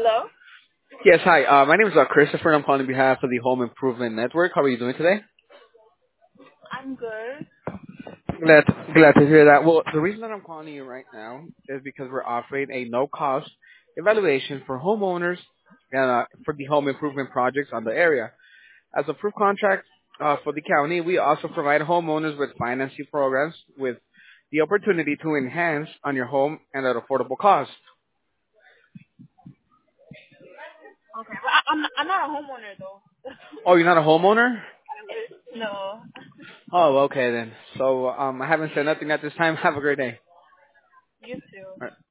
Hello? Yes, hi. My name is Christopher. I'm calling on behalf of the Home Improvement Network. How are you doing today? I'm good. Glad to hear that. Well, the reason that I'm calling you right now is because we're offering a no-cost evaluation for homeowners and for the home improvement projects on the area. As a proof contract for the county, we also provide homeowners with financing programs with the opportunity to enhance on your home and at affordable cost. Okay. But I'm not a homeowner though. Oh, you're not a homeowner? No. Oh, okay then. So I haven't said nothing at this time. Have a great day. You too. All right.